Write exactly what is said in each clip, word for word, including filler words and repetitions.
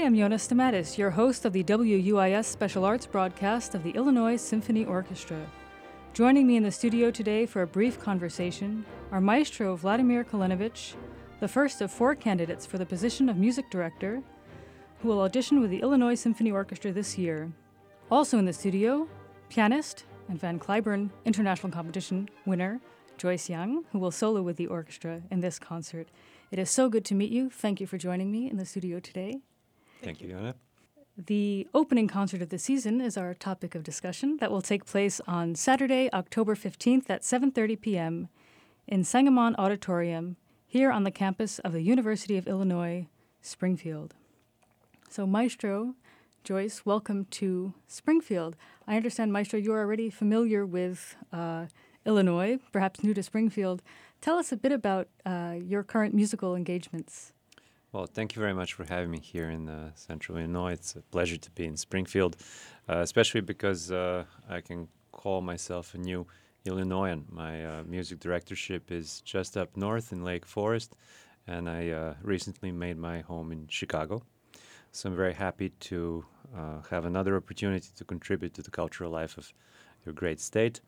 am Yona Stamatis, your host of the W U I S Special Arts broadcast of the Illinois Symphony Orchestra. Joining me in the studio today for a brief conversation are Maestro Vladimir Kalinovich, the first of four candidates for the position of music director, who will audition with the Illinois Symphony Orchestra this year. Also in the studio, pianist and Van Cliburn International Competition winner Joyce Young, who will solo with the orchestra in this concert. It is so good to meet you. Thank you for joining me in the studio today. Thank you, Yona. The opening concert of the season is our topic of discussion that will take place on Saturday, October fifteenth at seven thirty p.m. in Sangamon Auditorium here on the campus of the University of Illinois, Springfield. So, Maestro, Joyce, welcome to Springfield. I understand, Maestro, you are already familiar with uh, Illinois, perhaps new to Springfield. Tell us a bit about uh, your current musical engagements. Well, thank you very much for having me here in uh, Central Illinois. It's a pleasure to be in Springfield, uh, especially because uh, I can call myself a new Illinoisan. My uh, music directorship is just up north in Lake Forest, and I uh, recently made my home in Chicago. So I'm very happy to uh, have another opportunity to contribute to the cultural life of your great state.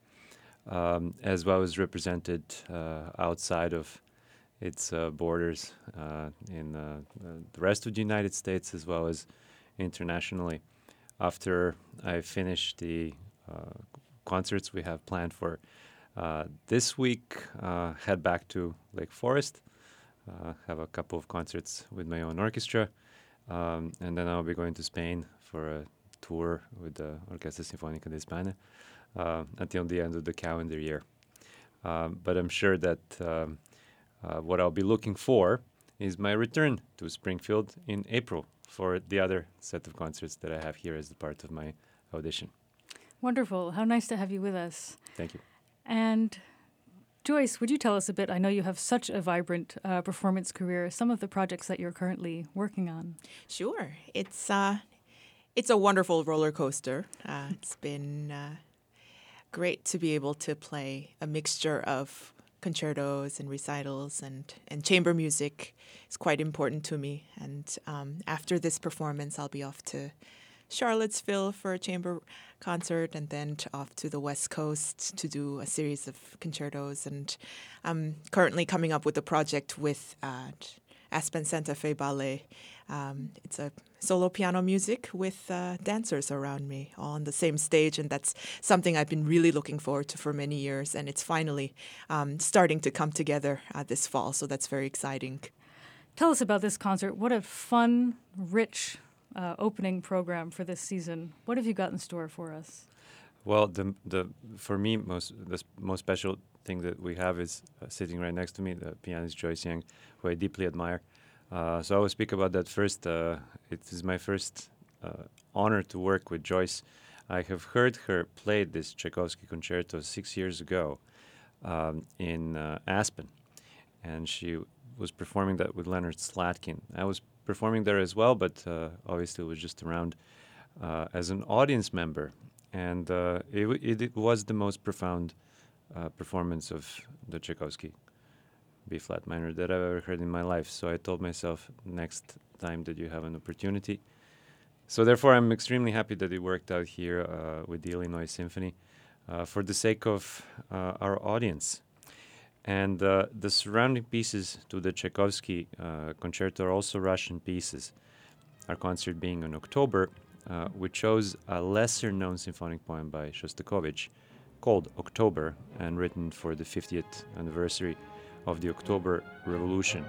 Um, as well as represented uh, outside of its uh, borders uh, in uh, the rest of the United States, as well as internationally. After I finish the uh, concerts we have planned for uh, this week, uh, head back to Lake Forest, uh, have a couple of concerts with my own orchestra, um, and then I'll be going to Spain for a tour with the Orquesta Sinfónica de España. Uh, until the end of the calendar year. Um, but I'm sure that um, uh, what I'll be looking for is my return to Springfield in April for the other set of concerts that I have here as a part of my audition. Wonderful. How nice to have you with us. Thank you. And Joyce, would you tell us a bit? I know you have such a vibrant uh, performance career, some of the projects that you're currently working on. Sure. It's, uh, it's a wonderful roller coaster. Uh, it's been... Uh, Great to be able to play a mixture of concertos and recitals and, and chamber music. It's quite important to me. And um, after this performance, I'll be off to Charlottesville for a chamber concert and then to off to the West Coast to do a series of concertos. And I'm currently coming up with a project with uh, Aspen Santa Fe Ballet. Um, it's a solo piano music with uh, dancers around me all on the same stage, and that's something I've been really looking forward to for many years, and it's finally um, starting to come together uh, this fall, so that's very exciting. Tell us about this concert. What a fun, rich uh, opening program for this season. What have you got in store for us? Well, the the for me, most the most special thing that we have is uh, sitting right next to me, the pianist Joyce Young, who I deeply admire. Uh, so I will speak about that first. Uh, it is my first uh, honor to work with Joyce. I have heard her play this Tchaikovsky concerto six years ago um, in uh, Aspen, and she was performing that with Leonard Slatkin. I was performing there as well, but uh, obviously was just around uh, as an audience member, and uh, it, it, it was the most profound uh, performance of the Tchaikovsky B-flat minor that I've ever heard in my life. So I told myself, next time that you have an opportunity. So therefore, I'm extremely happy that it worked out here uh, with the Illinois Symphony uh, for the sake of uh, our audience. And uh, the surrounding pieces to the Tchaikovsky uh, concerto are also Russian pieces. Our concert being in October, uh, we chose a lesser-known symphonic poem by Shostakovich called October and written for the fiftieth anniversary of the October Revolution.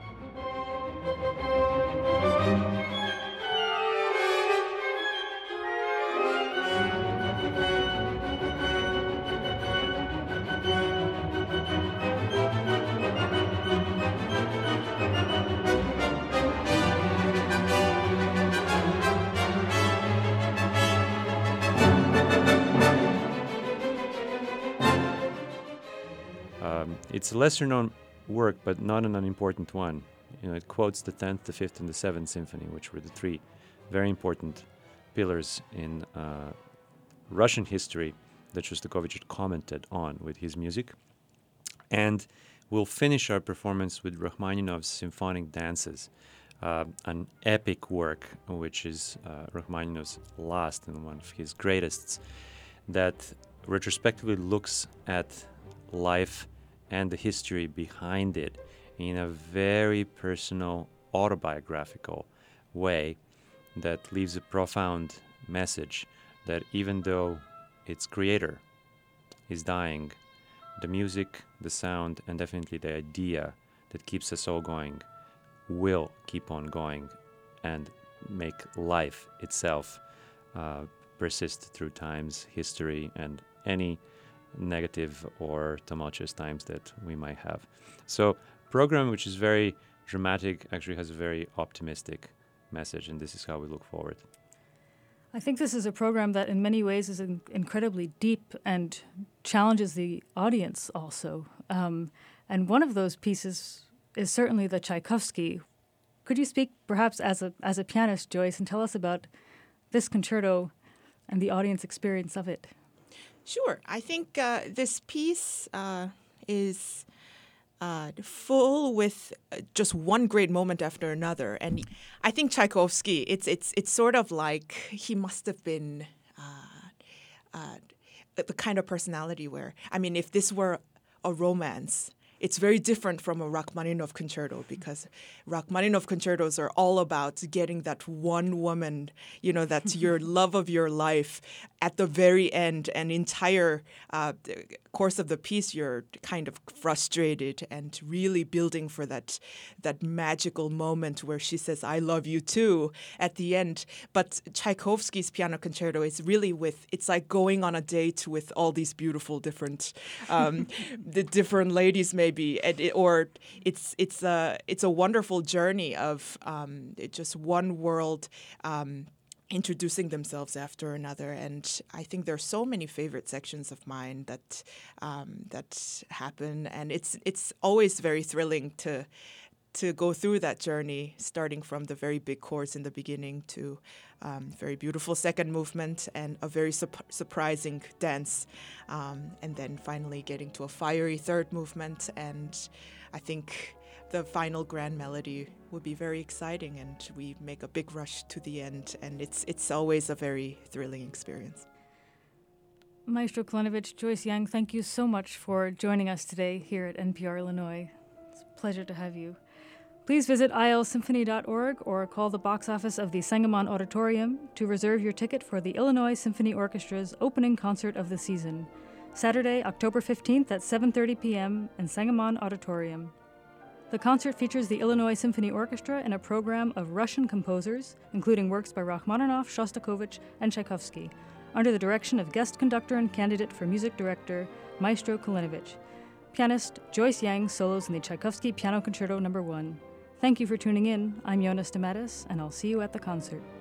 Um, it's a lesser-known work, but not an unimportant one. You know, it quotes the tenth, the fifth, and the seventh symphony, which were the three very important pillars in uh, Russian history that Shostakovich had commented on with his music. And we'll finish our performance with Rachmaninoff's symphonic dances. uh, an epic work, which is uh, Rachmaninoff's last and one of his greatest, that retrospectively looks at life and the history behind it in a very personal, autobiographical way that leaves a profound message that even though its creator is dying, the music, the sound, and definitely the idea that keeps us all going will keep on going and make life itself uh, persist through times, history, and any negative or tumultuous times that we might have. So, program which is very dramatic actually has a very optimistic message, and this is how we look forward. I think this is a program that in many ways is in- incredibly deep and challenges the audience also. Um, and one of those pieces is certainly the Tchaikovsky. Could you speak perhaps as a as a pianist, Joyce, and tell us about this concerto and the audience experience of it? Sure. I think uh, this piece uh, is uh, full with uh, just one great moment after another. And I think Tchaikovsky, it's it's it's sort of like he must have been uh, uh, the kind of personality where, I mean, if this were a romance, it's very different from a Rachmaninoff concerto, because Rachmaninoff concertos are all about getting that one woman, you know, that's your love of your life at the very end. And entire uh, course of the piece, you're kind of frustrated and really building for that that magical moment where she says, "I love you too," at the end. But Tchaikovsky's piano concerto is really with, it's like going on a date with all these beautiful different, um, the different ladies maybe, and it, or it's it's a it's a wonderful journey of um, it just one world. Um, introducing themselves after another, and I think there are so many favorite sections of mine that um, that happen, and it's it's always very thrilling to to go through that journey, starting from the very big chords in the beginning to um, very beautiful second movement and a very su- surprising dance, um, and then finally getting to a fiery third movement. And I think the final grand melody would be very exciting, and we make a big rush to the end, and it's it's always a very thrilling experience. Maestro Kalinovich, Joyce Yang, thank you so much for joining us today here at N P R Illinois. It's a pleasure to have you. Please visit I L symphony dot org or call the box office of the Sangamon Auditorium to reserve your ticket for the Illinois Symphony Orchestra's opening concert of the season, Saturday, October fifteenth at seven thirty p.m. in Sangamon Auditorium. The concert features the Illinois Symphony Orchestra in a program of Russian composers, including works by Rachmaninoff, Shostakovich, and Tchaikovsky, under the direction of guest conductor and candidate for music director Maestro Kalinovich. Pianist Joyce Yang solos in the Tchaikovsky Piano Concerto Number One. Thank you for tuning in. I'm Jonas Damatis, and I'll see you at the concert.